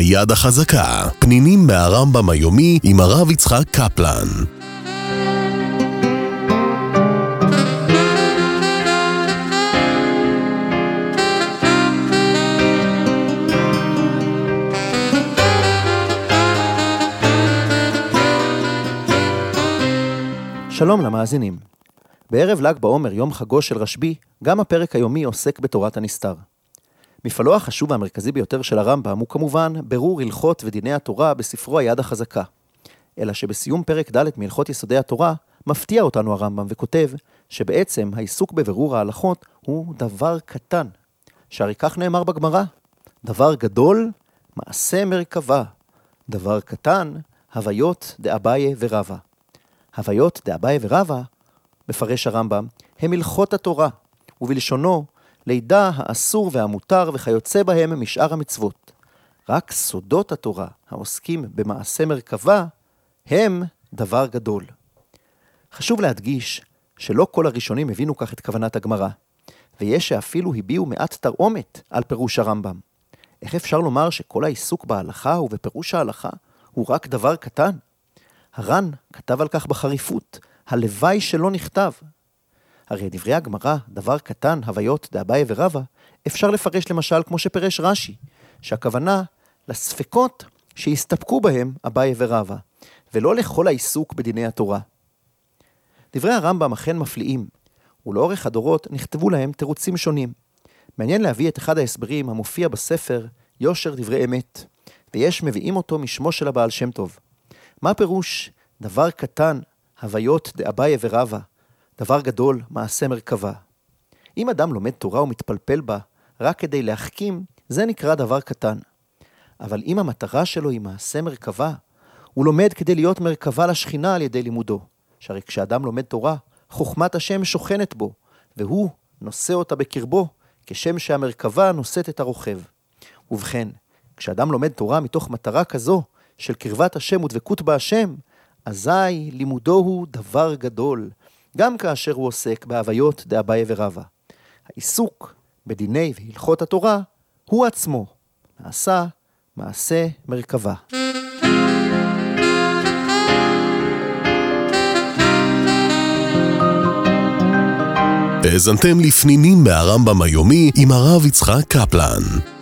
היד החזקה, פנינים מהרמב"ם היומי עם הרב יצחק קפלן. שלום למאזינים. בערב ל"ג בעומר, יום חגו של רשב"י, גם הפרק היומי עוסק בתורת הנסתר. מפעלו החשוב והמרכזי ביותר של הרמב"ם הוא כמובן ברור הלכות ודיני התורה בספרו היד החזקה. אלא שבסיום פרק ד' מהלכות יסודי התורה מפתיע אותנו הרמב"ם וכותב שבעצם העיסוק בבירור ההלכות הוא דבר קטן. שהרי כך נאמר בגמרא, דבר גדול, מעשה מרכבה, דבר קטן, הוויות דאביי ורבא. הוויות דאביי ורבא, מפרש הרמב"ם, הם הלכות התורה, ובלשונו לידע האסור והמותר וכיוצא בהם משאר המצוות. רק סודות התורה העוסקים במעשה מרכבה הם דבר גדול. חשוב להדגיש שלא כל הראשונים הבינו כך את כוונת הגמרא, ויש שאפילו הביעו מעט תרעומת על פירוש הרמב"ם. איך אפשר לומר שכל העיסוק בהלכה ובפירוש ההלכה הוא רק דבר קטן? הר"ן כתב על כך בחריפות, הלוואי שלא נכתב. הרי דברי הגמרא, דבר קטן, הוויות דאביי ורבא, אפשר לפרש למשל כמו שפרש רש"י, שהכוונה לספקות שהסתפקו בהם אביי ורבא, ולא לכל העיסוק בדיני התורה. דברי הרמב"ם אכן מפליאים, ולאורך הדורות נכתבו להם תירוצים שונים. מעניין להביא את אחד ההסברים המופיע בספר יושר דברי אמת, ויש מביאים אותו משמו של הבעל שם טוב. מה פירוש דבר קטן, הוויות דאביי ורבא, דבר גדול, מעשה מרכבה? אם אדם לומד תורה ומתפלפל בה רק כדי להחכים, זה נקרא דבר קטן. אבל אם המטרה שלו היא מעשה מרכבה, הוא לומד כדי להיות מרכבה לשכינה על ידי לימודו. שהרי כשאדם לומד תורה, חוכמת השם שוכנת בו, והוא נושא אותה בקרבו, כשם שהמרכבה נושאת את הרוכב. ובכן, כשאדם לומד תורה מתוך מטרה כזו, של קרבת השם ודבקות בהשם, אזי לימודו הוא דבר גדול, גם כאשר הוא עוסק בהוויות דאביי ורבא. העיסוק בדיני והלכות התורה הוא עצמו נעשה מעשה מרכבה. האזנתם לפנינים מהרמב"ם היומי עם הרב יצחק קפלן.